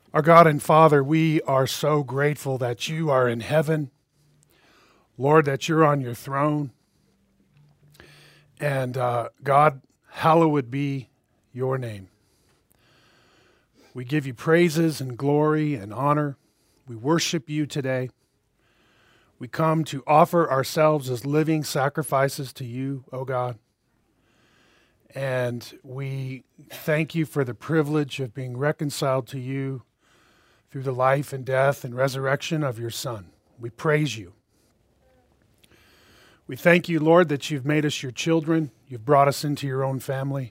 Our God and Father, we are so grateful that you are in heaven. Lord, that you're on your throne. And God, hallowed be your name. We give you praises and glory and honor. We worship you today. We come to offer ourselves as living sacrifices to you, O God. And we thank you for the privilege of being reconciled to you through the life and death and resurrection of your Son. We praise you. We thank you, Lord, that you've made us your children. You've brought us into your own family.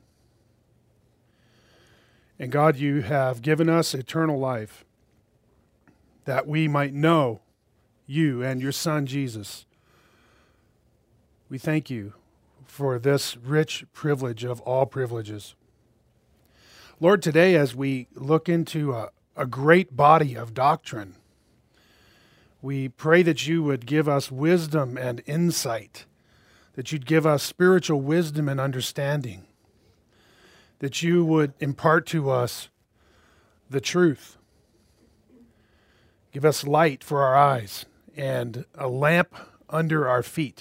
And God, you have given us eternal life that we might know you and your Son, Jesus. We thank you for this rich privilege of all privileges. Lord, today as we look into a great body of doctrine, we pray that you would give us wisdom and insight, that you'd give us spiritual wisdom and understanding, that you would impart to us the truth. Give us light for our eyes and a lamp under our feet.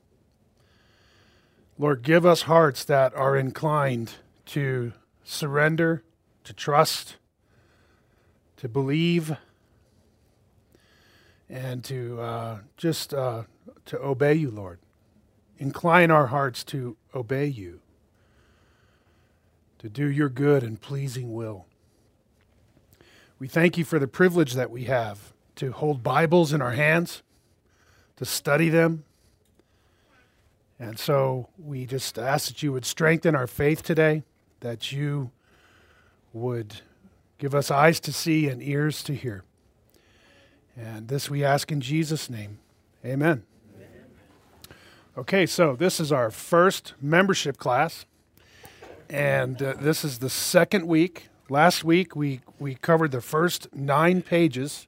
Lord, give us hearts that are inclined to surrender, to trust, to believe, and to obey you, Lord. Incline our hearts to obey you, to do your good and pleasing will. We thank you for the privilege that we have to hold Bibles in our hands, to study them. And so we just ask that you would strengthen our faith today, that you would give us eyes to see and ears to hear. And this we ask in Jesus' name. Amen. Okay, so this is our first membership class. And this is the second week. Last week we covered the first 9 pages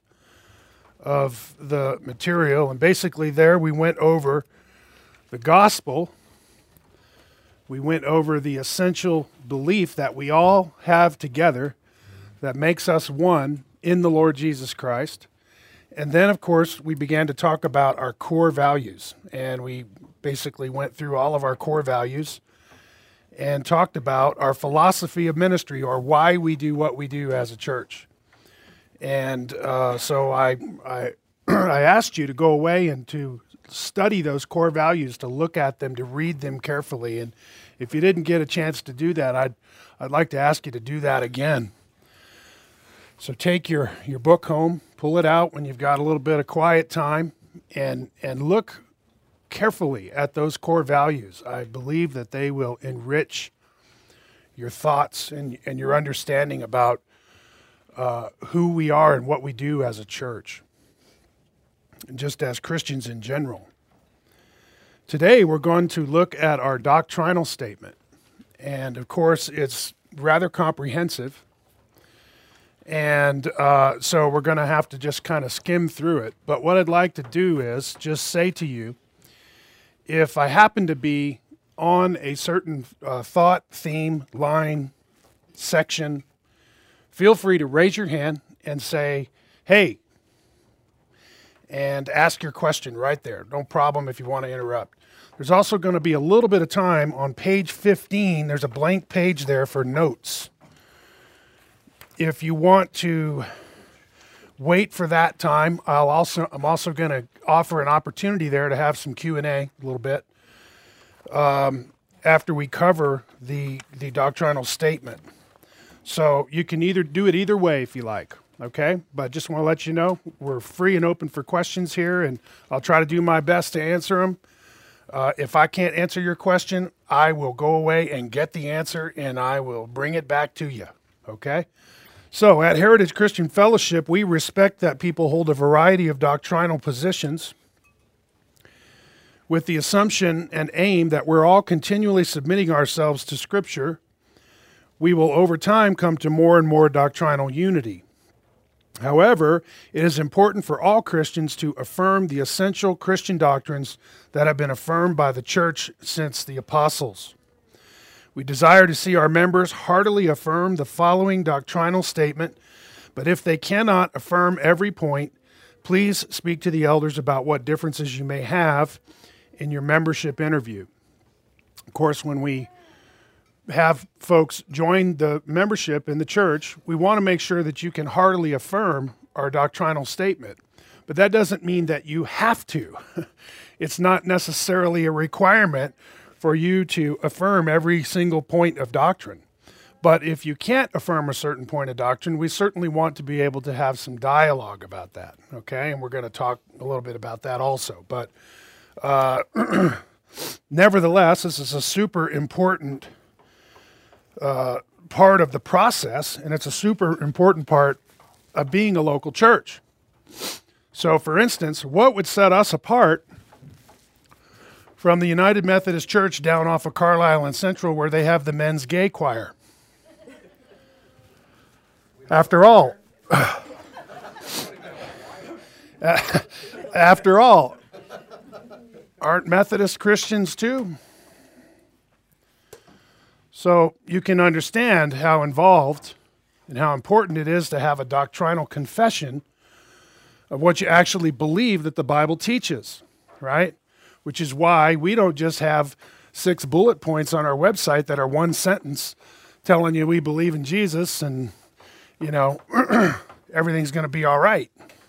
of the material. And basically there we went over the gospel. We went over the essential belief that we all have together that makes us one in the Lord Jesus Christ. And then, of course, we began to talk about our core values. And we basically went through all of our core values and talked about our philosophy of ministry, or why we do what we do as a church. And so I asked you to go away and to study those core values, to look at them, to read them carefully. And if you didn't get a chance to do that, I'd like to ask you to do that again. So take your book home, pull it out when you've got a little bit of quiet time, and look carefully at those core values. I believe that they will enrich your thoughts and your understanding about who we are and what we do as a church, and just as Christians in general. Today we're going to look at our doctrinal statement. And of course it's rather comprehensive. And so we're going to have to just kind of skim through it. But what I'd like to do is just say to you, if I happen to be on a certain thought, theme, line, section, feel free to raise your hand and say, hey, and ask your question right there. No problem if you want to interrupt. There's also going to be a little bit of time on page 15. There's a blank page there for notes. If you want to wait for that time, I'm also going to offer an opportunity there to have some Q&A a little bit after we cover the doctrinal statement. So you can either do it either way if you like, okay? But just want to let you know we're free and open for questions here, and I'll try to do my best to answer them. If I can't answer your question, I will go away and get the answer, and I will bring it back to you, okay? So at Heritage Christian Fellowship, we respect that people hold a variety of doctrinal positions with the assumption and aim that we're all continually submitting ourselves to Scripture. We will over time come to more and more doctrinal unity. However, it is important for all Christians to affirm the essential Christian doctrines that have been affirmed by the church since the apostles. We desire to see our members heartily affirm the following doctrinal statement But if they cannot affirm every point, please speak to the elders about what differences you may have in your membership interview. Of course, when we have folks join the membership in the church, we want to make sure that you can heartily affirm our doctrinal statement. But that doesn't mean that you have to. It's not necessarily a requirement for you to affirm every single point of doctrine. But if you can't affirm a certain point of doctrine, we certainly want to be able to have some dialogue about that, okay? And we're going to talk a little bit about that also. But nevertheless, this is a super important part of the process, and it's a super important part of being a local church. So, for instance, what would set us apart from the United Methodist Church down off of Carlisle and Central, where they have the men's gay choir? After all, aren't Methodist Christians too? So you can understand how involved and how important it is to have a doctrinal confession of what you actually believe that the Bible teaches, right? Which is why we don't just have 6 bullet points on our website that are one sentence telling you we believe in Jesus and, you know, everything's going to be all right.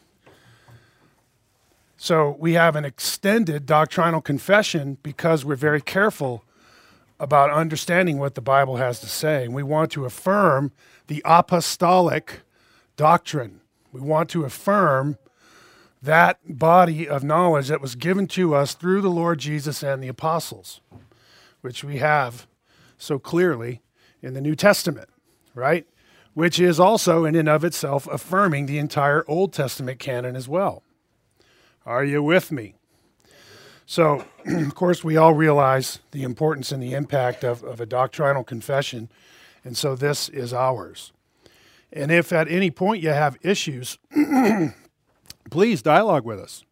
So we have an extended doctrinal confession because we're very careful about understanding what the Bible has to say. And we want to affirm the apostolic doctrine. We want to affirm that body of knowledge that was given to us through the Lord Jesus and the apostles, which we have so clearly in the New Testament, right? Which is also in and of itself affirming the entire Old Testament canon as well. Are you with me? So, of course, we all realize the importance and the impact of a doctrinal confession, and so this is ours. And if at any point you have issues, please dialogue with us.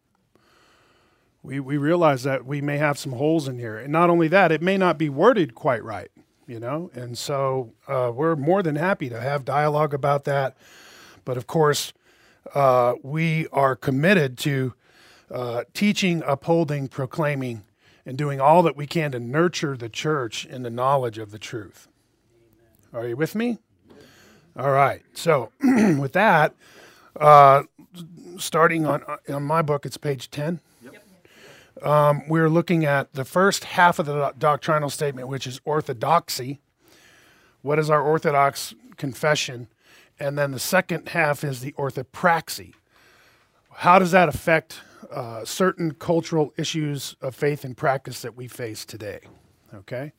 We realize that we may have some holes in here. And not only that, it may not be worded quite right, you know, and so we're more than happy to have dialogue about that. But of course, we are committed to teaching, upholding, proclaiming, and doing all that we can to nurture the church in the knowledge of the truth. Are you with me? All right. So with that, starting on my book, it's page 10. Yep. We're looking at the first half of the doctrinal statement, which is orthodoxy. What is our orthodox confession? And then the second half is the orthopraxy. How does that affect certain cultural issues of faith and practice that we face today? Okay?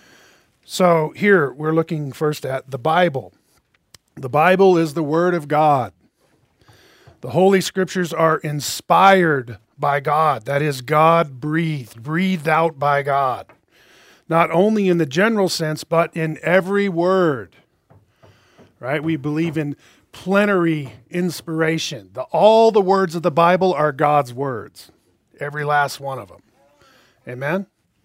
So here we're looking first at the Bible. The Bible is the Word of God. The Holy Scriptures are inspired by God. That is, God-breathed, breathed out by God. Not only in the general sense, but in every word. Right? We believe in plenary inspiration. All the words of the Bible are God's words. Every last one of them. Amen?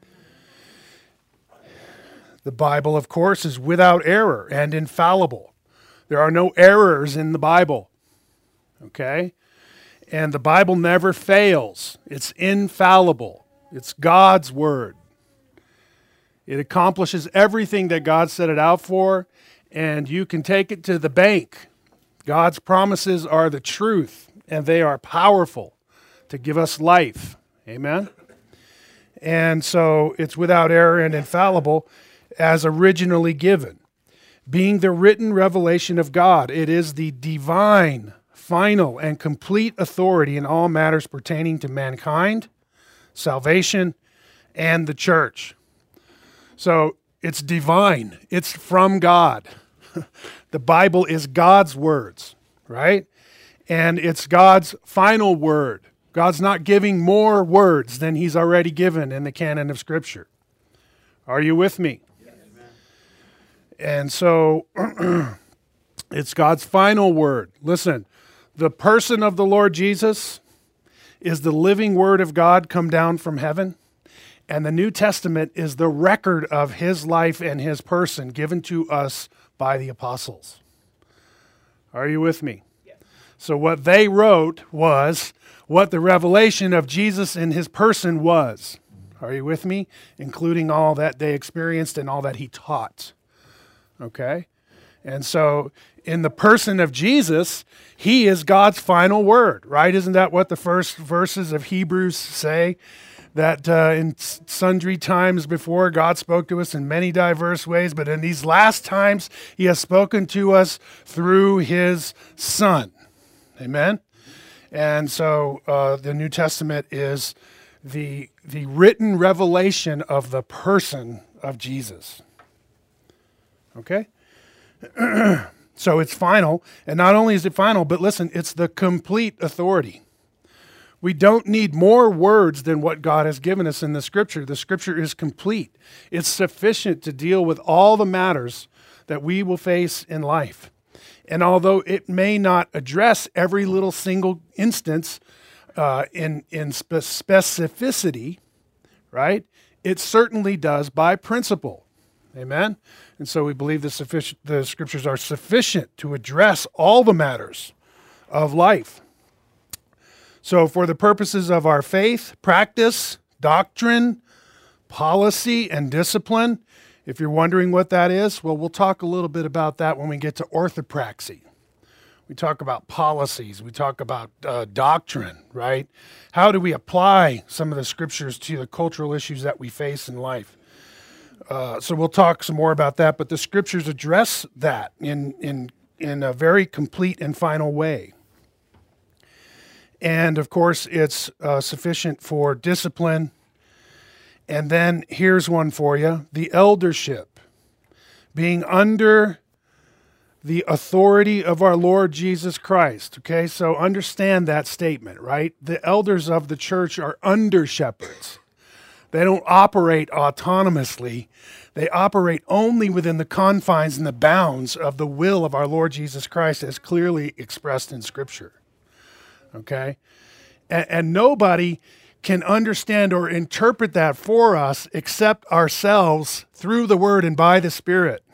The Bible, of course, is without error and infallible. There are no errors in the Bible. Okay? And the Bible never fails. It's infallible. It's God's word. It accomplishes everything that God set it out for, and you can take it to the bank. God's promises are the truth, and they are powerful to give us life. Amen? And so it's without error and infallible as originally given. Being the written revelation of God, it is the divine, final, and complete authority in all matters pertaining to mankind, salvation, and the church. So it's divine. It's from God. The Bible is God's words, right? And it's God's final word. God's not giving more words than He's already given in the canon of Scripture. Are you with me? Yes. And so it's God's final word. Listen, the person of the Lord Jesus is the living Word of God come down from heaven. And the New Testament is the record of His life and His person given to us by the apostles. Are you with me? Yes. So what they wrote was what the revelation of Jesus in his person was. Are you with me? Including all that they experienced and all that he taught. Okay? And so in the person of Jesus, he is God's final word, right? Isn't that what the first verses of Hebrews say? That in sundry times before, God spoke to us in many diverse ways, but in these last times, he has spoken to us through his Son. Amen? And so the New Testament is the written revelation of the person of Jesus. Okay? So it's final, and not only is it final, but listen, it's the complete authority. We don't need more words than what God has given us in the Scripture. The Scripture is complete. It's sufficient to deal with all the matters that we will face in life. And although it may not address every little single instance in specificity, right, it certainly does by principle. Amen? And so we believe the Scriptures are sufficient to address all the matters of life. So for the purposes of our faith, practice, doctrine, policy, and discipline, if you're wondering what that is, well, we'll talk a little bit about that when we get to orthopraxy. We talk about policies. We talk about doctrine, right? How do we apply some of the Scriptures to the cultural issues that we face in life? So we'll talk some more about that, but the Scriptures address that in a very complete and final way. And, of course, it's sufficient for discipline. And then here's one for you, the eldership, being under the authority of our Lord Jesus Christ. Okay, so understand that statement, right? The elders of the church are under shepherds. They don't operate autonomously. They operate only within the confines and the bounds of the will of our Lord Jesus Christ as clearly expressed in Scripture. Okay? And nobody can understand or interpret that for us except ourselves through the Word and by the Spirit.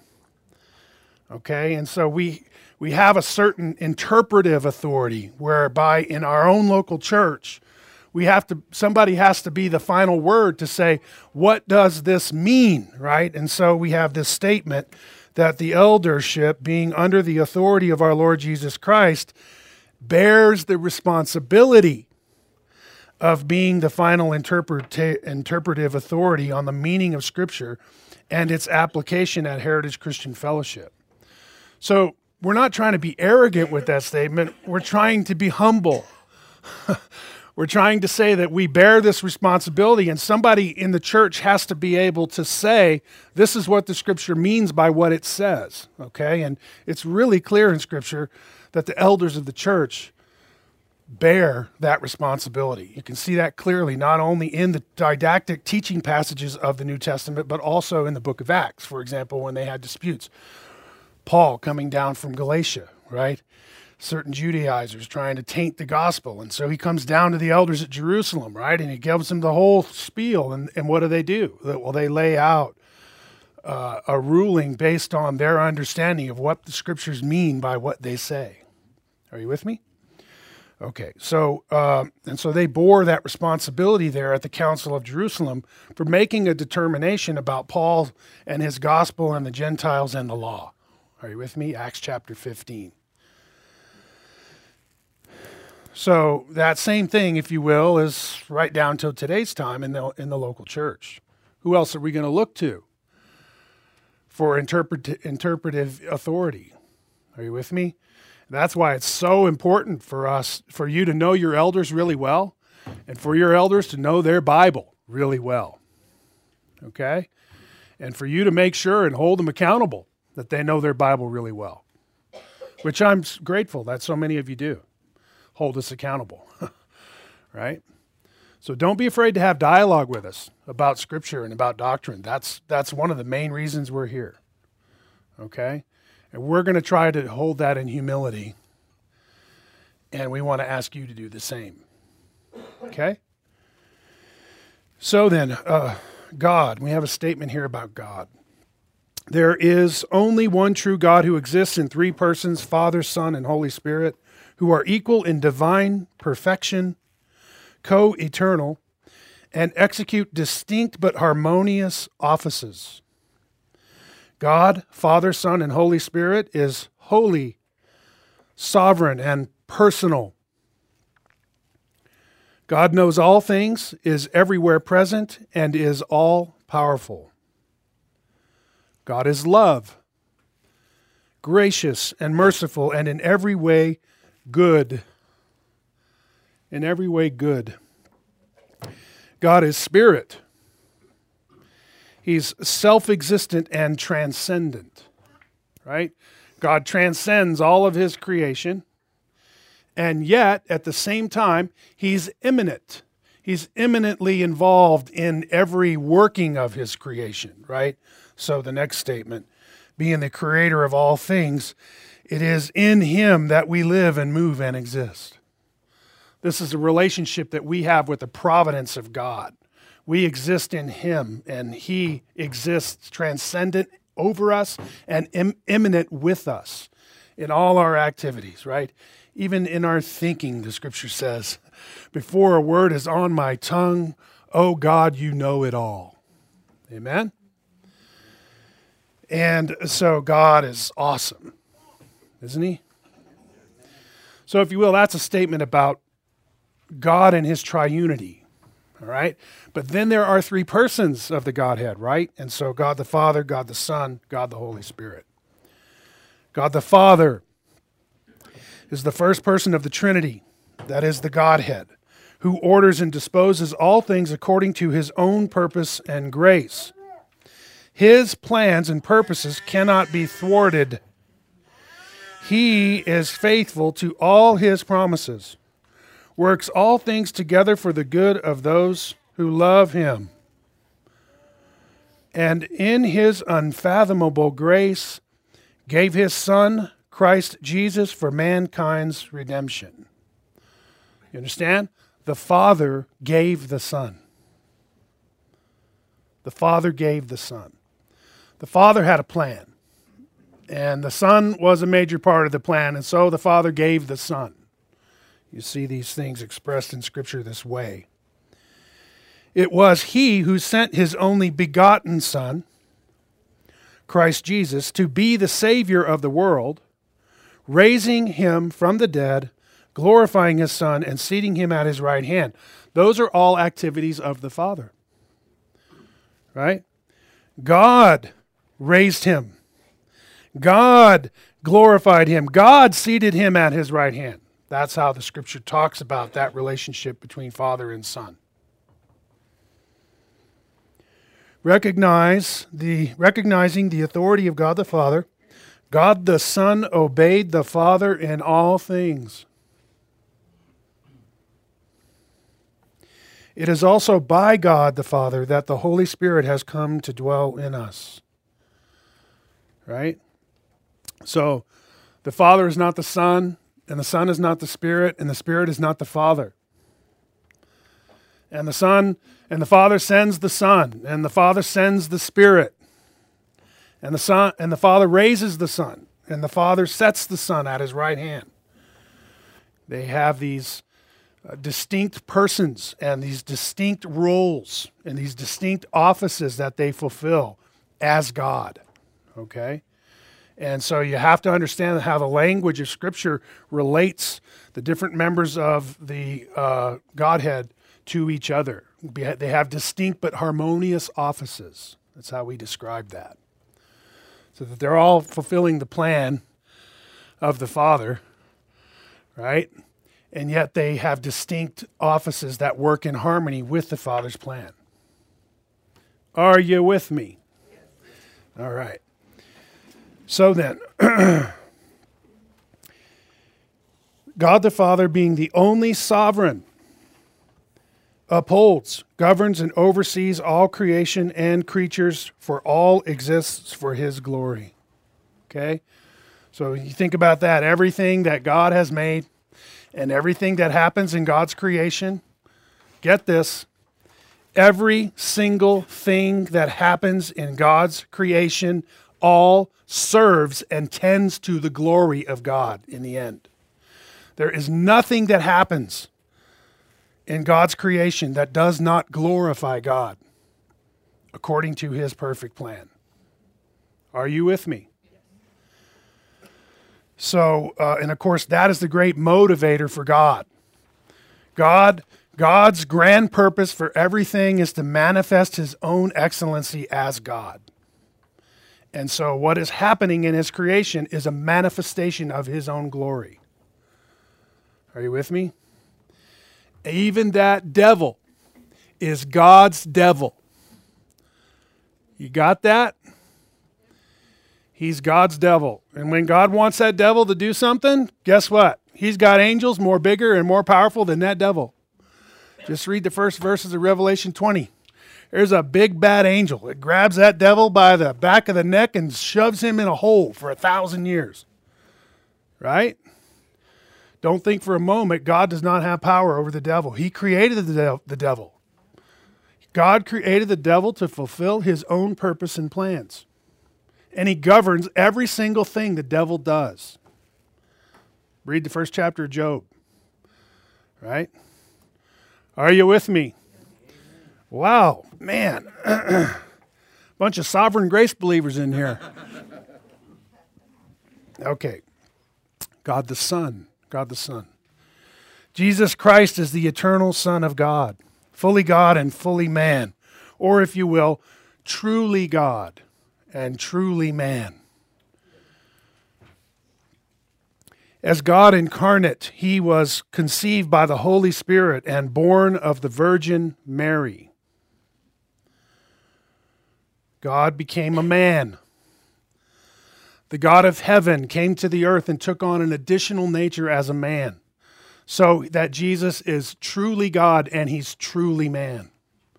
Okay? And so we have a certain interpretive authority whereby in our own local church, somebody has to be the final word to say, what does this mean, right? And so we have this statement that the eldership, being under the authority of our Lord Jesus Christ, bears the responsibility of being the final interpretive authority on the meaning of Scripture and its application at Heritage Christian Fellowship. So we're not trying to be arrogant with that statement. We're trying to be humble. We're trying to say that we bear this responsibility, and somebody in the church has to be able to say, this is what the Scripture means by what it says, okay? And it's really clear in Scripture that the elders of the church bear that responsibility. You can see that clearly, not only in the didactic teaching passages of the New Testament, but also in the book of Acts, for example, when they had disputes. Paul coming down from Galatia, right? Certain Judaizers trying to taint the gospel. And so he comes down to the elders at Jerusalem, right? And he gives them the whole spiel. And what do? Well, they lay out a ruling based on their understanding of what the Scriptures mean by what they say. Are you with me? Okay, so and so they bore that responsibility there at the Council of Jerusalem for making a determination about Paul and his gospel and the Gentiles and the law. Are you with me? Acts chapter 15. So that same thing, if you will, is right down to today's time in the local church. Who else are we going to look to for interpretive authority? Are you with me? That's why it's so important for you to know your elders really well, and for your elders to know their Bible really well. Okay? And for you to make sure and hold them accountable that they know their Bible really well, which I'm grateful that so many of you do. Hold us accountable, right? So don't be afraid to have dialogue with us about Scripture and about doctrine. That's one of the main reasons we're here, okay? And we're going to try to hold that in humility, and we want to ask you to do the same, okay? So then, God, we have a statement here about God. There is only one true God who exists in three persons, Father, Son, and Holy Spirit, who are equal in divine perfection, co-eternal, and execute distinct but harmonious offices. God, Father, Son, and Holy Spirit is holy, sovereign, and personal. God knows all things, is everywhere present, and is all-powerful. God is love, gracious and merciful, and in every way good. In every way good. God is spirit. He's self-existent and transcendent, right? God transcends all of his creation, and yet, at the same time, he's immanent. He's immanently involved in every working of his creation, right? So the next statement, being the creator of all things, it is in him that we live and move and exist. This is a relationship that we have with the providence of God. We exist in him, and he exists transcendent over us and immanent with us in all our activities, right? Even in our thinking, the scripture says, before a word is on my tongue, oh God, you know it all. Amen? And so God is awesome, isn't he? So if you will, that's a statement about God and his triunity, all right? But then there are three persons of the Godhead, right? And so God the Father, God the Son, God the Holy Spirit. God the Father is the first person of the Trinity, that is the Godhead, who orders and disposes all things according to his own purpose and grace. His plans and purposes cannot be thwarted. He is faithful to all his promises, works all things together for the good of those who love him, and in his unfathomable grace gave his Son, Christ Jesus, for mankind's redemption. You understand? The Father gave the Son. The Father gave the Son. The Father had a plan, and the Son was a major part of the plan, and so the Father gave the Son. You see these things expressed in Scripture this way. It was he who sent his only begotten Son, Christ Jesus, to be the Savior of the world, raising him from the dead, glorifying his Son, and seating him at his right hand. Those are all activities of the Father. Right? God raised him. God glorified him. God seated him at his right hand. That's how the Scripture talks about that relationship between Father and Son. Recognizing the authority of God the Father, God the Son obeyed the Father in all things. It is also by God the Father that the Holy Spirit has come to dwell in us. Right? So, the Father is not the Son, and the Son is not the Spirit, and the Spirit is not the Father. And the Son and the Father sends the Son, and the Father sends the Spirit. And the Son and the Father raises the Son, and the Father sets the Son at his right hand. They have these distinct persons and these distinct roles and these distinct offices that they fulfill as God. Okay? And so you have to understand how the language of Scripture relates the different members of the Godhead to each other. They have distinct but harmonious offices. That's how we describe that. So that they're all fulfilling the plan of the Father, right? And yet they have distinct offices that work in harmony with the Father's plan. Are you with me? All right. So then, God the Father, being the only sovereign, upholds, governs, and oversees all creation and creatures, for all exists for his glory. Okay? So you think about that. Everything that God has made and everything that happens in God's creation, get this, every single thing that happens in God's creation all serves and tends to the glory of God in the end. There is nothing that happens in God's creation that does not glorify God according to his perfect plan. Are you with me? So, and of course, that is the great motivator for God. God's grand purpose for everything is to manifest his own excellency as God. And so what is happening in his creation is a manifestation of his own glory. Are you with me? Even that devil is God's devil. You got that? He's God's devil. And when God wants that devil to do something, guess what? He's got angels more bigger and more powerful than that devil. Just read the first verses of Revelation 20. There's a big bad angel. It grabs that devil by the back of the neck and shoves him in a hole for 1,000 years. Right? Don't think for a moment God does not have power over the devil. He created the devil. God created the devil to fulfill his own purpose and plans. And he governs every single thing the devil does. Read the first chapter of Job. Right? Are you with me? Wow, man. Bunch of sovereign grace believers in here. Okay. God the Son. God the Son. Jesus Christ is the eternal Son of God. Fully God and fully man. Or if you will, truly God and truly man. As God incarnate, he was conceived by the Holy Spirit and born of the Virgin Mary. God became a man. The God of heaven came to the earth and took on an additional nature as a man, so that Jesus is truly God and he's truly man.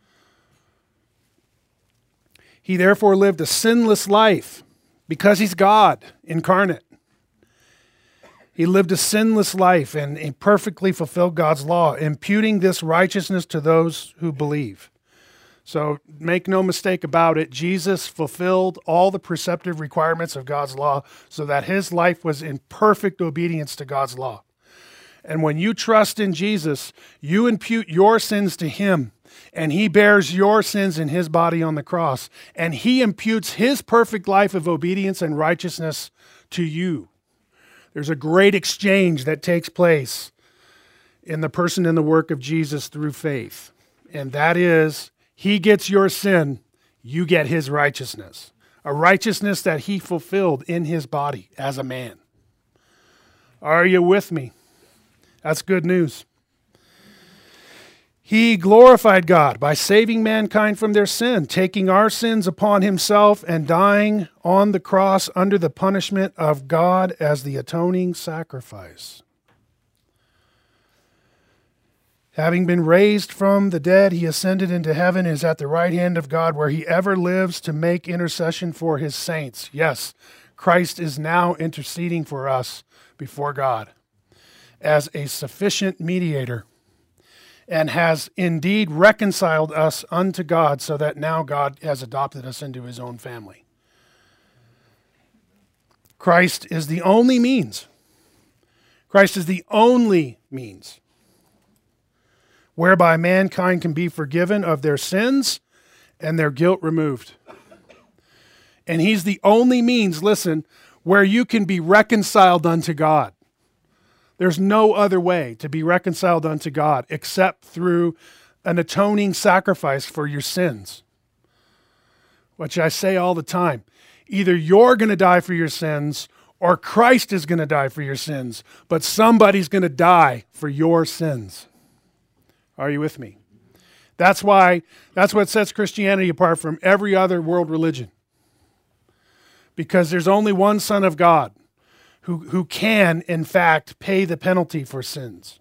He therefore lived a sinless life because he's God incarnate. He lived a sinless life and he perfectly fulfilled God's law, imputing this righteousness to those who believe. So make no mistake about it, Jesus fulfilled all the preceptive requirements of God's law so that his life was in perfect obedience to God's law. And when you trust in Jesus, you impute your sins to him, and he bears your sins in his body on the cross, and he imputes his perfect life of obedience and righteousness to you. There's a great exchange that takes place in the person and the work of Jesus through faith. And that is, he gets your sin, you get his righteousness. A righteousness that he fulfilled in his body as a man. Are you with me? That's good news. He glorified God by saving mankind from their sin, taking our sins upon himself and dying on the cross under the punishment of God as the atoning sacrifice. Having been raised from the dead, he ascended into heaven, is at the right hand of God, where he ever lives to make intercession for his saints. Yes, Christ is now interceding for us before God as a sufficient mediator, and has indeed reconciled us unto God, so that now God has adopted us into his own family. Christ is the only means. Christ is the only means whereby mankind can be forgiven of their sins and their guilt removed. And he's the only means, listen, where you can be reconciled unto God. There's no other way to be reconciled unto God except through an atoning sacrifice for your sins. Which I say all the time. Either you're going to die for your sins or Christ is going to die for your sins. But somebody's going to die for your sins. Are you with me? That's what sets Christianity apart from every other world religion. Because there's only one Son of God who can, in fact, pay the penalty for sins.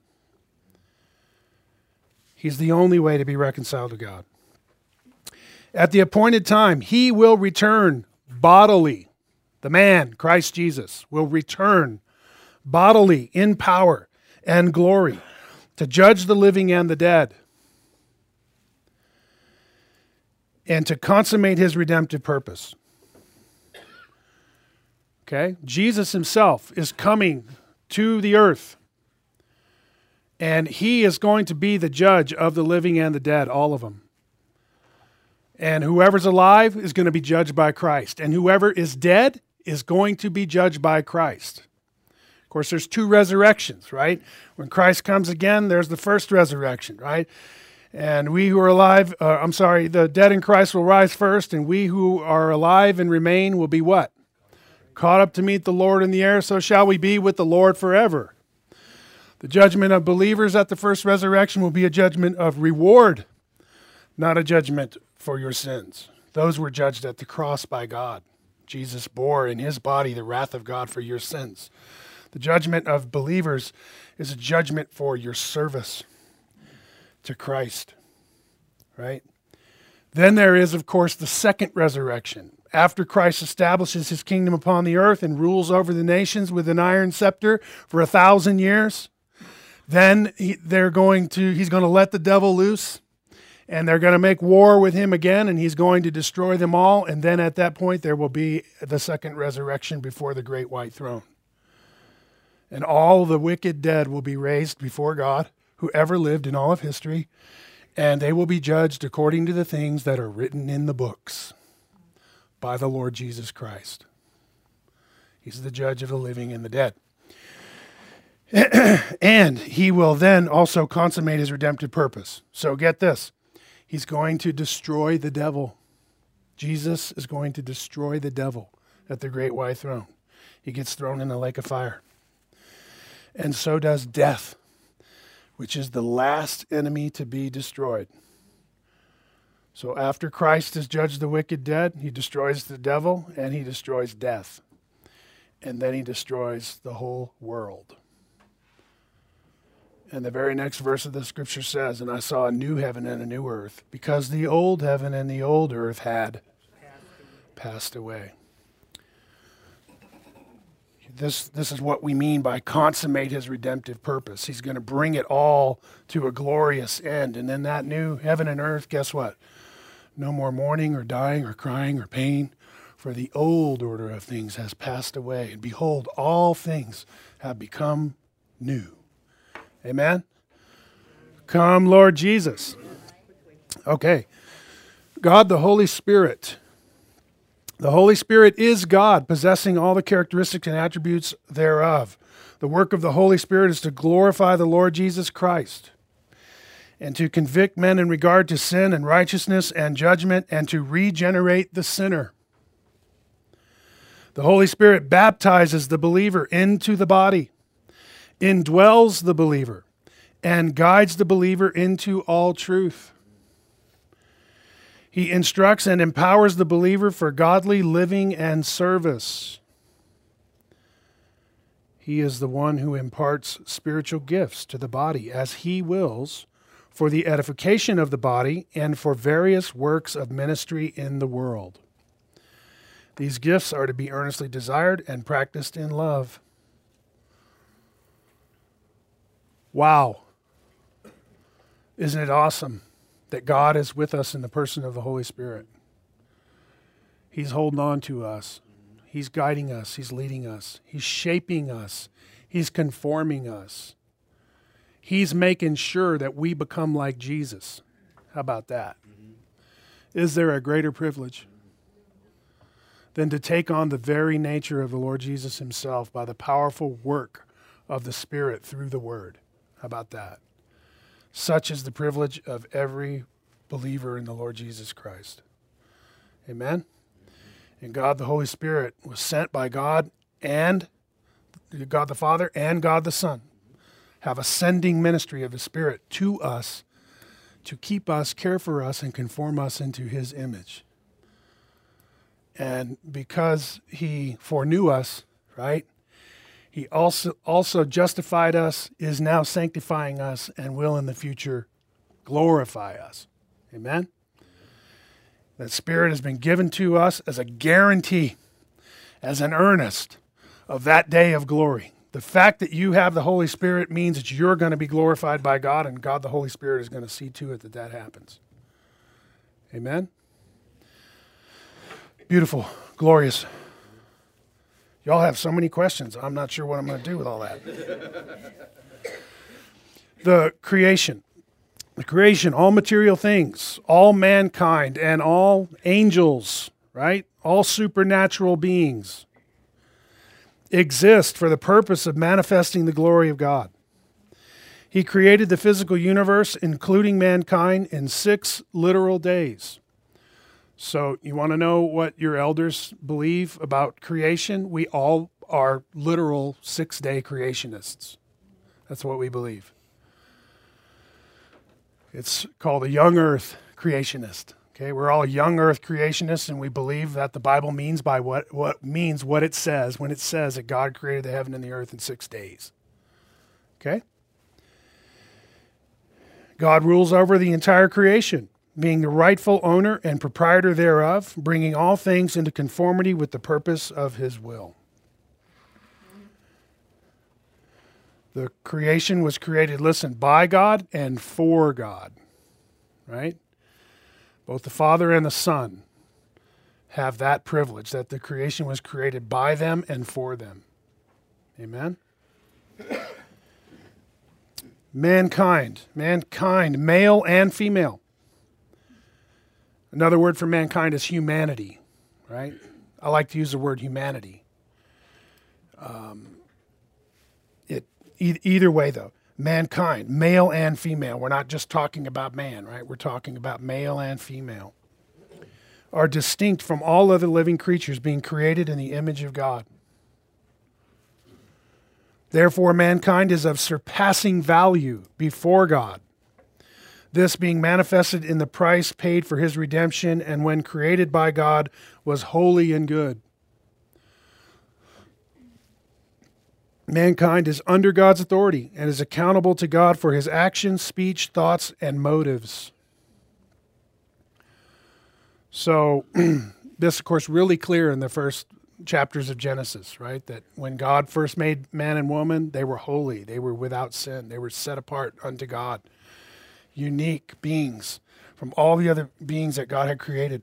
He's the only way to be reconciled to God. At the appointed time, he will return bodily. The man, Christ Jesus, will return bodily in power and glory to judge the living and the dead and to consummate his redemptive purpose. Okay? Jesus himself is coming to the earth. And he is going to be the judge of the living and the dead, all of them. And whoever's alive is going to be judged by Christ. And whoever is dead is going to be judged by Christ. Of course, there's two resurrections, right? When Christ comes again, there's the first resurrection, right? And we who are alive, the dead in Christ will rise first, and we who are alive and remain will be what? Caught up to meet the Lord in the air, so shall we be with the Lord forever. The judgment of believers at the first resurrection will be a judgment of reward, not a judgment for your sins. Those were judged at the cross by God. Jesus bore in his body the wrath of God for your sins. The judgment of believers is a judgment for your service to Christ, right? Then there is, of course, the second resurrection. After Christ establishes his kingdom upon the earth and rules over the nations with an iron scepter for 1,000 years, then he's going to let the devil loose, and they're going to make war with him again, and he's going to destroy them all. And then at that point, there will be the second resurrection before the great white throne. And all the wicked dead will be raised before God, who ever lived in all of history, and they will be judged according to the things that are written in the books by the Lord Jesus Christ. He's the judge of the living and the dead. And he will then also consummate his redemptive purpose. So get this. He's going to destroy the devil. Jesus is going to destroy the devil at the great white throne. He gets thrown in the lake of fire. And so does death, which is the last enemy to be destroyed. So after Christ has judged the wicked dead, he destroys the devil and he destroys death. And then he destroys the whole world. And the very next verse of the scripture says, "And I saw a new heaven and a new earth, because the old heaven and the old earth had passed away." This is what we mean by consummate his redemptive purpose. He's going to bring it all to a glorious end. And then that new heaven and earth, guess what? No more mourning or dying or crying or pain, for the old order of things has passed away. And behold, all things have become new. Amen? Come, Lord Jesus. Okay. God the Holy Spirit. The Holy Spirit is God, possessing all the characteristics and attributes thereof. The work of the Holy Spirit is to glorify the Lord Jesus Christ and to convict men in regard to sin and righteousness and judgment and to regenerate the sinner. The Holy Spirit baptizes the believer into the body, indwells the believer, and guides the believer into all truth. He instructs and empowers the believer for godly living and service. He is the one who imparts spiritual gifts to the body as he wills for the edification of the body and for various works of ministry in the world. These gifts are to be earnestly desired and practiced in love. Wow. Isn't it awesome that God is with us in the person of the Holy Spirit? He's holding on to us. He's guiding us. He's leading us. He's shaping us. He's conforming us. He's making sure that we become like Jesus. How about that? Is there a greater privilege than to take on the very nature of the Lord Jesus himself by the powerful work of the Spirit through the Word? How about that? Such is the privilege of every believer in the Lord Jesus Christ. Amen? And God the Holy Spirit was sent by God and God the Father and God the Son. Have a sending ministry of the Spirit to us to keep us, care for us, and conform us into his image. And because he foreknew us, right, he also justified us, is now sanctifying us, and will in the future glorify us. Amen? That Spirit has been given to us as a guarantee, as an earnest of that day of glory. The fact that you have the Holy Spirit means that you're going to be glorified by God, and God the Holy Spirit is going to see to it that that happens. Amen? Beautiful, glorious. Y'all have so many questions. I'm not sure what I'm going to do with all that. The creation, all material things, all mankind, and all angels, right? All supernatural beings exist for the purpose of manifesting the glory of God. He created the physical universe, including mankind, in 6 literal days. So you want to know what your elders believe about creation? We all are literal 6-day creationists. That's what we believe. It's called a young earth creationist. Okay, we're all young earth creationists, and we believe that the Bible means by what it says when it says that God created the heaven and the earth in 6 days. Okay? God rules over the entire creation, being the rightful owner and proprietor thereof, bringing all things into conformity with the purpose of his will. The creation was created, listen, by God and for God, right? Both the Father and the Son have that privilege, that the creation was created by them and for them. Amen? Mankind, male and female. Another word for mankind is humanity, right? I like to use the word humanity. Either way, though, mankind, male and female. We're not just talking about man, right? We're talking about male and female. Are distinct from all other living creatures being created in the image of God. Therefore, mankind is of surpassing value before God. This being manifested in the price paid for his redemption, and when created by God, was holy and good. Mankind is under God's authority and is accountable to God for his actions, speech, thoughts, and motives. So, this, of course, really clear in the first chapters of Genesis, right? That when God first made man and woman, they were holy. They were without sin. They were set apart unto God. Unique beings from all the other beings that God had created.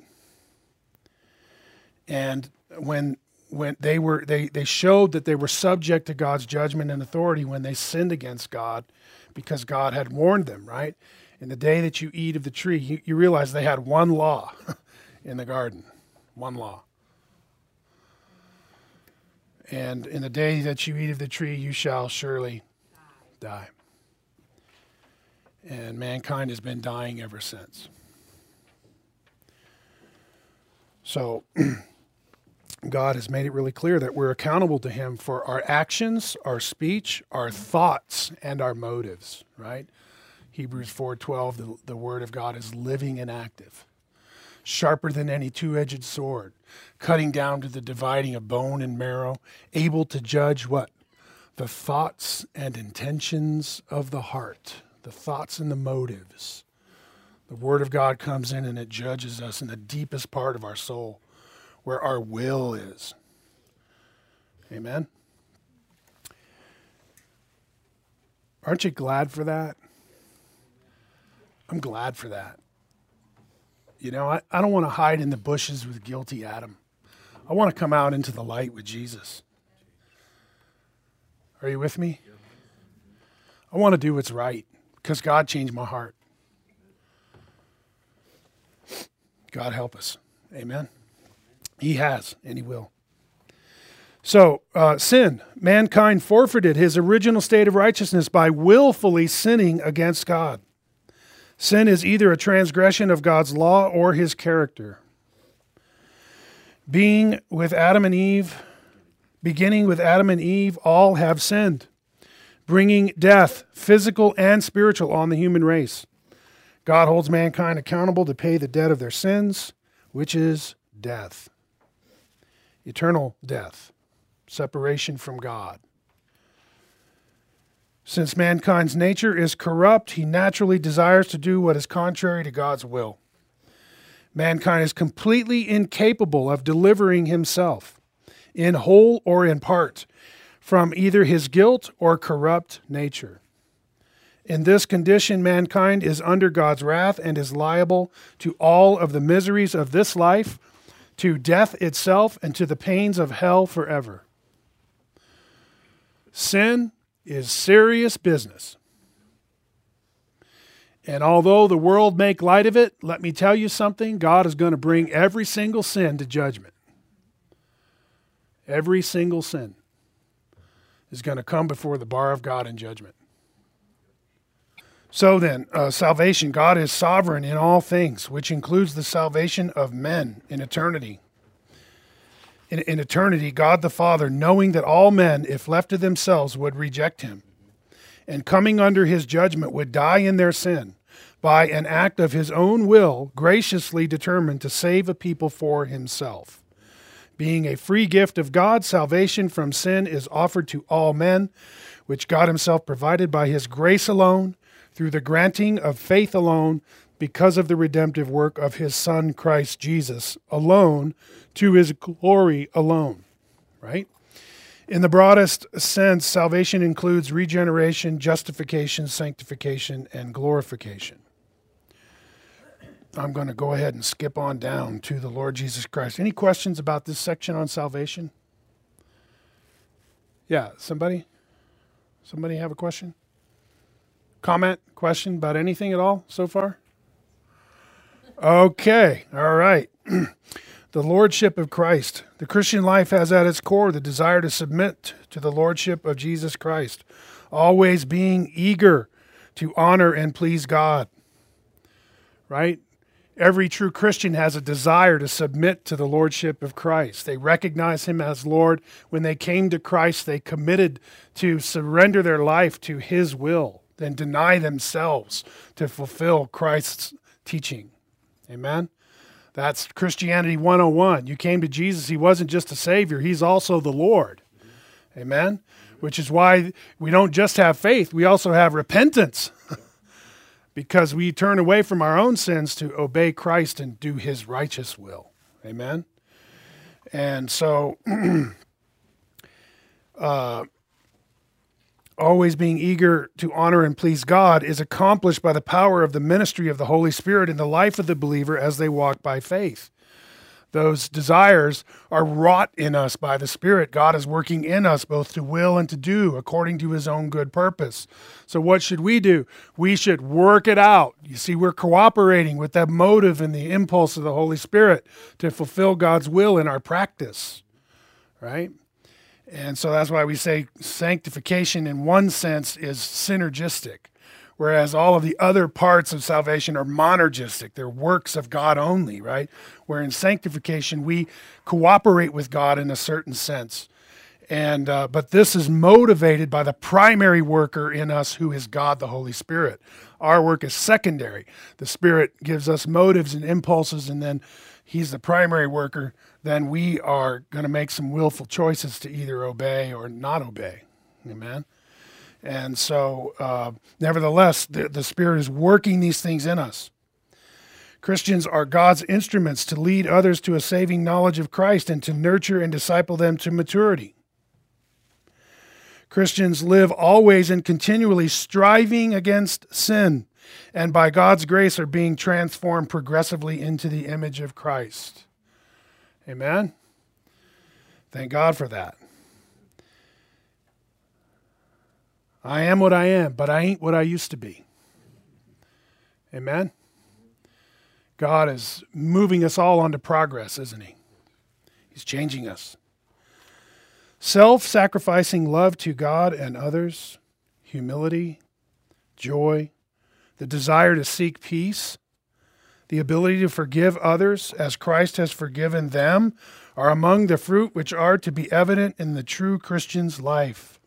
And when they showed that they were subject to God's judgment and authority when they sinned against God, because God had warned them, right? In the day that you eat of the tree, you realize they had one law in the garden, one law. And in the day that you eat of the tree, you shall surely die. And mankind has been dying ever since. So God has made it really clear that we're accountable to him for our actions, our speech, our thoughts, and our motives, right? Hebrews 4:12, the word of God is living and active, sharper than any two-edged sword, cutting down to the dividing of bone and marrow, able to judge what? The thoughts and intentions of the heart, the thoughts and the motives. The word of God comes in and it judges us in the deepest part of our soul, where our will is. Amen? Aren't you glad for that? I'm glad for that. You know, I don't want to hide in the bushes with guilty Adam. I want to come out into the light with Jesus. Are you with me? I want to do what's right because God changed my heart. God help us. Amen. He has, and he will. So, sin. Mankind forfeited his original state of righteousness by willfully sinning against God. Sin is either a transgression of God's law or his character. Beginning with Adam and Eve, all have sinned, bringing death, physical and spiritual, on the human race. God holds mankind accountable to pay the debt of their sins, which is death. Eternal death, separation from God. Since mankind's nature is corrupt, he naturally desires to do what is contrary to God's will. Mankind is completely incapable of delivering himself, in whole or in part, from either his guilt or corrupt nature. In this condition, mankind is under God's wrath and is liable to all of the miseries of this life, to death itself, and to the pains of hell forever. Sin is serious business. And although the world make light of it, let me tell you something, God is going to bring every single sin to judgment. Every single sin is going to come before the bar of God in judgment. So then, salvation, God is sovereign in all things, which includes the salvation of men in eternity. In eternity, God the Father, knowing that all men, if left to themselves, would reject him, and coming under his judgment would die in their sin, by an act of his own will, graciously determined to save a people for himself. Being a free gift of God, salvation from sin is offered to all men, which God himself provided by his grace alone, through the granting of faith alone, because of the redemptive work of his Son, Christ Jesus, alone, to his glory alone. Right? In the broadest sense, salvation includes regeneration, justification, sanctification, and glorification. I'm going to go ahead and skip on down to the Lord Jesus Christ. Any questions about this section on salvation? Yeah, somebody? Somebody have a question? Comment, question about anything at all so far? Okay, all right. The Lordship of Christ. The Christian life has at its core the desire to submit to the Lordship of Jesus Christ, always being eager to honor and please God. Right? Every true Christian has a desire to submit to the Lordship of Christ. They recognize him as Lord. When they came to Christ, they committed to surrender their life to his will, then deny themselves to fulfill Christ's teaching. Amen? That's Christianity 101. You came to Jesus. He wasn't just a Savior. He's also the Lord. Amen? Which is why we don't just have faith. We also have repentance. Because we turn away from our own sins to obey Christ and do his righteous will. Amen? And so, always being eager to honor and please God is accomplished by the power of the ministry of the Holy Spirit in the life of the believer as they walk by faith. Those desires are wrought in us by the Spirit. God is working in us both to will and to do according to his own good purpose. So what should we do? We should work it out. You see, we're cooperating with that motive and the impulse of the Holy Spirit to fulfill God's will in our practice, right? And so that's why we say sanctification in one sense is synergistic, whereas all of the other parts of salvation are monergistic. They're works of God only, right? Where in sanctification, we cooperate with God in a certain sense. And but this is motivated by the primary worker in us, who is God, the Holy Spirit. Our work is secondary. The Spirit gives us motives and impulses, and then he's the primary worker. Then we are going to make some willful choices to either obey or not obey. Amen? And so, nevertheless, the Spirit is working these things in us. Christians are God's instruments to lead others to a saving knowledge of Christ and to nurture and disciple them to maturity. Christians live always and continually striving against sin, and by God's grace are being transformed progressively into the image of Christ. Amen? Thank God for that. I am what I am, but I ain't what I used to be. Amen? God is moving us all onto progress, isn't he? He's changing us. Self-sacrificing love to God and others, humility, joy, the desire to seek peace, the ability to forgive others as Christ has forgiven them are among the fruit which are to be evident in the true Christian's life.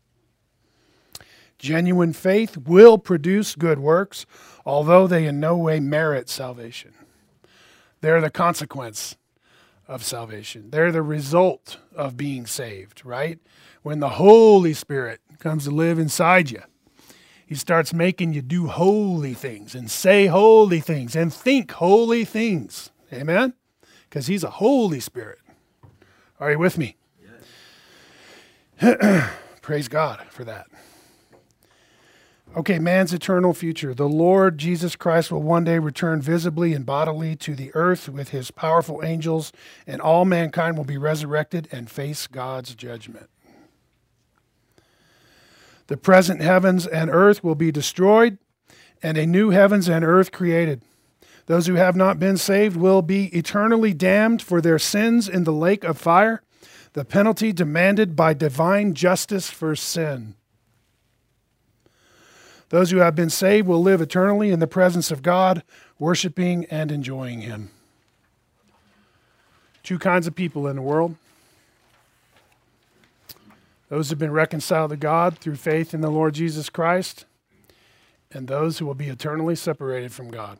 Genuine faith will produce good works, although they in no way merit salvation. They're the consequence of salvation. They're the result of being saved, right? When the Holy Spirit comes to live inside you, he starts making you do holy things and say holy things and think holy things. Amen? Because he's a Holy Spirit. Are you with me? Yes. Praise God for that. Okay, man's eternal future. The Lord Jesus Christ will one day return visibly and bodily to the earth with his powerful angels, and all mankind will be resurrected and face God's judgment. The present heavens and earth will be destroyed, and a new heavens and earth created. Those who have not been saved will be eternally damned for their sins in the lake of fire, the penalty demanded by divine justice for sin. Those who have been saved will live eternally in the presence of God, worshiping and enjoying Him. Two kinds of people in the world. Those who have been reconciled to God through faith in the Lord Jesus Christ, and those who will be eternally separated from God.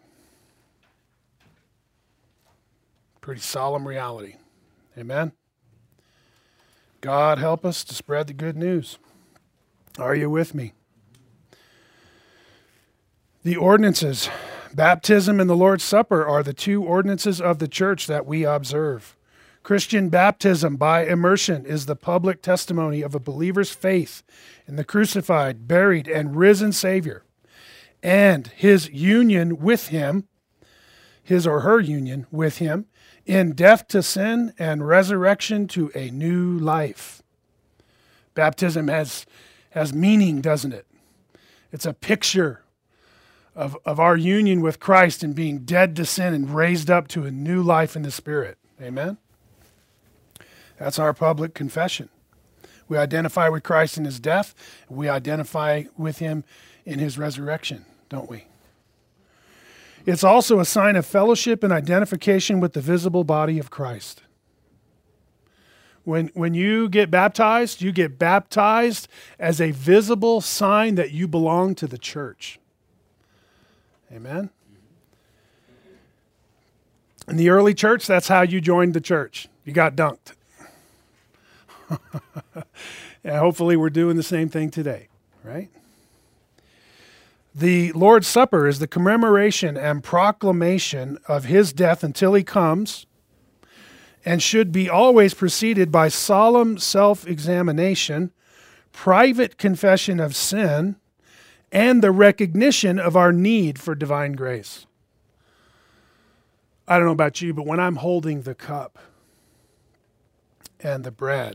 Pretty solemn reality. Amen? God help us to spread the good news. Are you with me? The ordinances, baptism and the Lord's Supper, are the two ordinances of the church that we observe. Christian baptism by immersion is the public testimony of a believer's faith in the crucified, buried, and risen Savior, and his union with Him, his or her union with Him, in death to sin and resurrection to a new life. Baptism has meaning, doesn't it? It's a picture of our union with Christ and being dead to sin and raised up to a new life in the Spirit. Amen? That's our public confession. We identify with Christ in His death. We identify with Him in His resurrection, don't we? It's also a sign of fellowship and identification with the visible body of Christ. When you get baptized as a visible sign that you belong to the church. Amen? In the early church, that's how you joined the church. You got dunked. And hopefully we're doing the same thing today, right? The Lord's Supper is the commemoration and proclamation of His death until He comes, and should be always preceded by solemn self-examination, private confession of sin, and the recognition of our need for divine grace. I don't know about you, but when I'm holding the cup and the bread,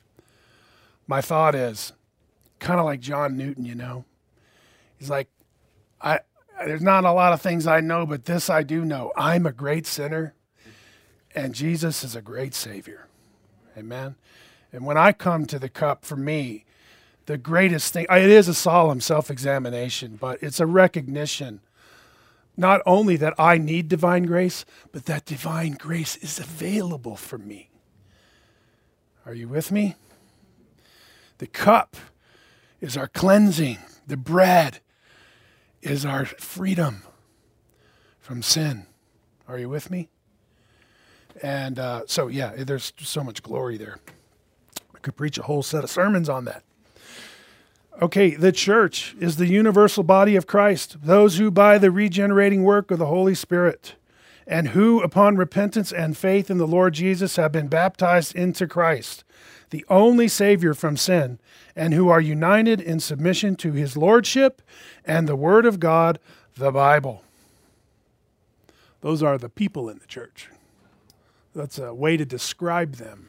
my thought is kind of like John Newton, you know. He's like, there's not a lot of things I know, but this I do know. I'm a great sinner, and Jesus is a great Savior. Amen? And when I come to the cup, for me, the greatest thing, it is a solemn self-examination, but it's a recognition not only that I need divine grace, but that divine grace is available for me. Are you with me? The cup is our cleansing. The bread is our freedom from sin. Are you with me? And there's so much glory there. I could preach a whole set of sermons on that. Okay, the church is the universal body of Christ, those who by the regenerating work of the Holy Spirit, and who upon repentance and faith in the Lord Jesus have been baptized into Christ, the only Savior from sin, and who are united in submission to His Lordship and the Word of God, the Bible. Those are the people in the church. That's a way to describe them.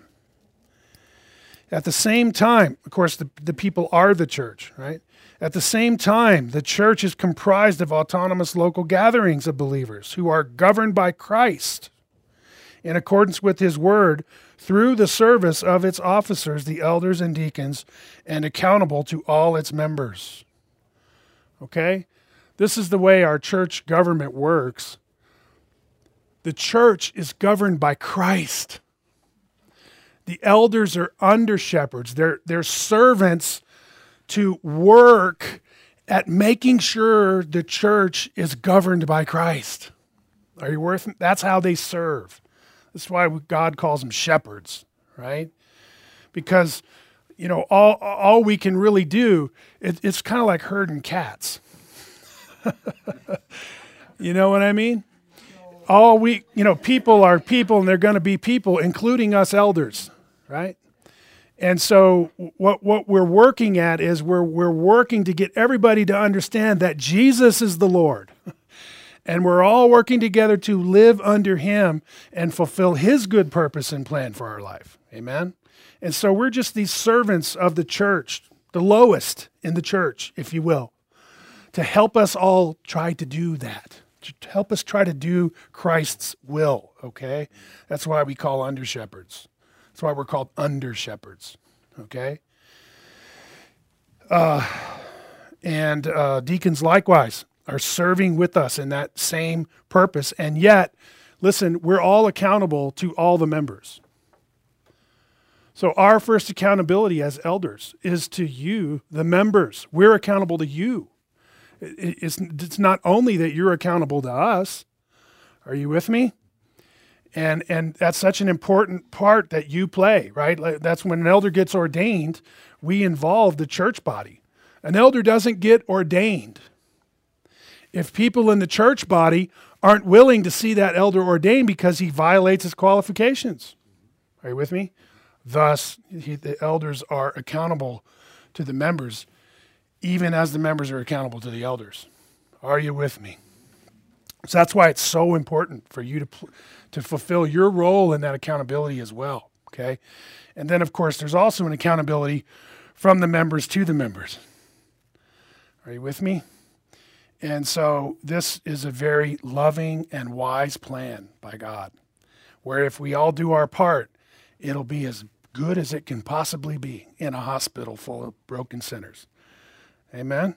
At the same time, of course, the people are the church, right? At the same time, the church is comprised of autonomous local gatherings of believers who are governed by Christ in accordance with His word through the service of its officers, the elders and deacons, and accountable to all its members. Okay? This is the way our church government works. The church is governed by Christ. The elders are under shepherds. They're servants to work at making sure the church is governed by Christ. Are you with me? That's how they serve. That's why God calls them shepherds, right? Because, all we can really do, it's kind of like herding cats. You know what I mean? People are people, and they're going to be people, including us elders, right? And so what we're working at is we're working to get everybody to understand that Jesus is the Lord. And we're all working together to live under Him and fulfill His good purpose and plan for our life. Amen? And so we're just these servants of the church the lowest in the church, if you will, to help us all try to do that, to help us try to do Christ's will, okay? That's why we call under shepherds. That's why we're called under shepherds, okay? And deacons likewise are serving with us in that same purpose. And yet, listen, we're all accountable to all the members. So our first accountability as elders is to you, the members. We're accountable to you. It's not only that you're accountable to us. Are you with me? And that's such an important part that you play, right? Like, that's when an elder gets ordained, we involve the church body. An elder doesn't get ordained if people in the church body aren't willing to see that elder ordained because he violates his qualifications. Are you with me? Thus, the elders are accountable to the members, even as the members are accountable to the elders. Are you with me? So that's why it's so important for you to fulfill your role in that accountability as well, okay? And then, of course, there's also an accountability from the members to the members. Are you with me? And so this is a very loving and wise plan by God, where if we all do our part, it'll be as good as it can possibly be in a hospital full of broken sinners. Amen?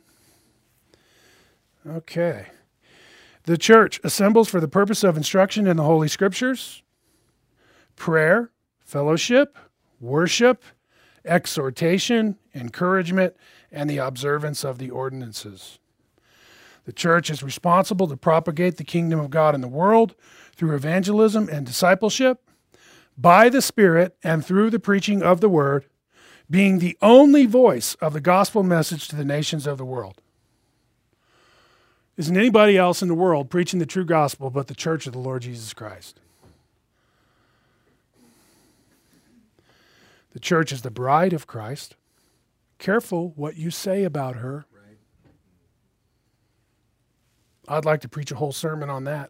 Okay. The church assembles for the purpose of instruction in the Holy Scriptures, prayer, fellowship, worship, exhortation, encouragement, and the observance of the ordinances. The church is responsible to propagate the kingdom of God in the world through evangelism and discipleship, by the Spirit and through the preaching of the Word, being the only voice of the gospel message to the nations of the world. Isn't anybody else in the world preaching the true gospel but the church of the Lord Jesus Christ? The church is the bride of Christ. Careful what you say about her. Right. I'd like to preach a whole sermon on that.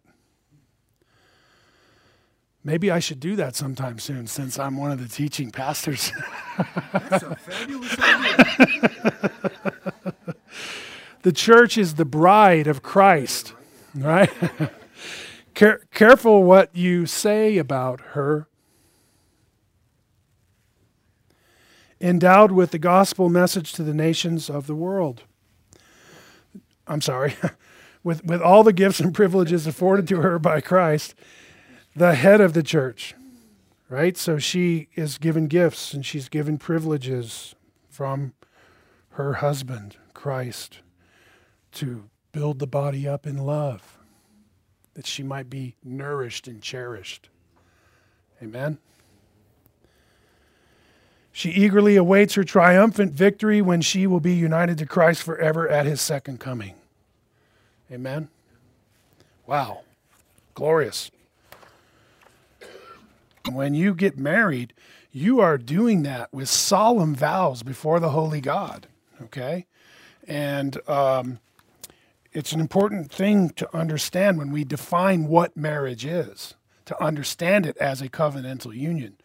Maybe I should do that sometime soon since I'm one of the teaching pastors. That's a fabulous idea. The church is the bride of Christ, right? Careful what you say about her. Endowed with the gospel message to the nations of the world. I'm sorry. With all the gifts and privileges afforded to her by Christ, the head of the church, right? So she is given gifts and she's given privileges from her husband, Christ, to build the body up in love, that she might be nourished and cherished. Amen? She eagerly awaits her triumphant victory when she will be united to Christ forever at his second coming. Amen? Wow. Glorious. When you get married, you are doing that with solemn vows before the holy God, okay? And it's an important thing to understand when we define what marriage is, to understand it as a covenantal union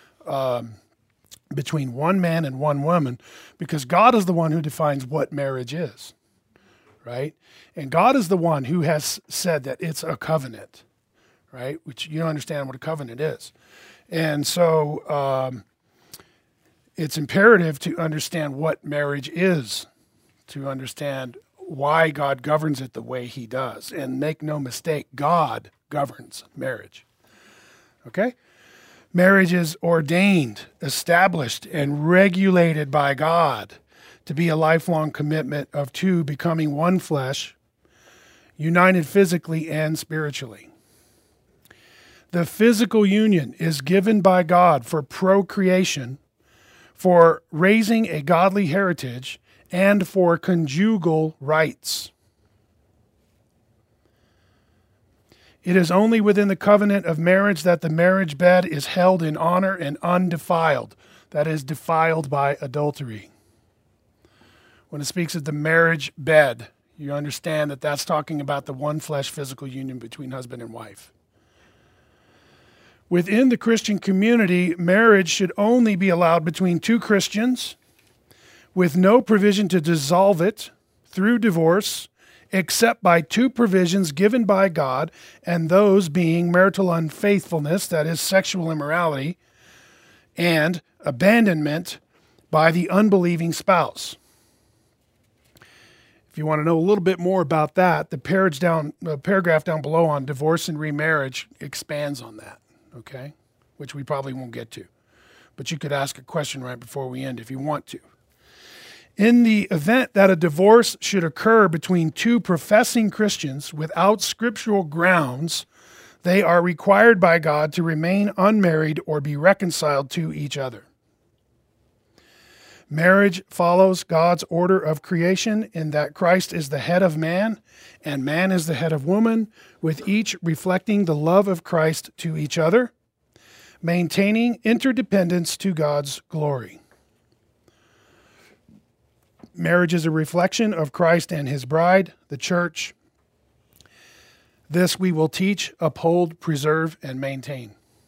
between one man and one woman, because God is the one who defines what marriage is, right? And God is the one who has said that it's a covenant, right? Which you don't understand what a covenant is. And so it's imperative to understand what marriage is, to understand why God governs it the way he does. And make no mistake, God governs marriage. Okay? Marriage is ordained, established, and regulated by God to be a lifelong commitment of two becoming one flesh, united physically and spiritually. The physical union is given by God for procreation, for raising a godly heritage, and for conjugal rights. It is only within the covenant of marriage that the marriage bed is held in honor and undefiled, that is, defiled by adultery. When it speaks of the marriage bed, you understand that that's talking about the one flesh physical union between husband and wife. Within the Christian community, marriage should only be allowed between two Christians with no provision to dissolve it through divorce, except by two provisions given by God, and those being marital unfaithfulness, that is sexual immorality, and abandonment by the unbelieving spouse. If you want to know a little bit more about that, the paragraph down below on divorce and remarriage expands on that, okay? Which we probably won't get to. But you could ask a question right before we end if you want to. In the event that a divorce should occur between two professing Christians without scriptural grounds, they are required by God to remain unmarried or be reconciled to each other. Marriage follows God's order of creation in that Christ is the head of man and man is the head of woman, with each reflecting the love of Christ to each other, maintaining interdependence to God's glory. Marriage is a reflection of Christ and his bride, the church. This we will teach, uphold, preserve, and maintain.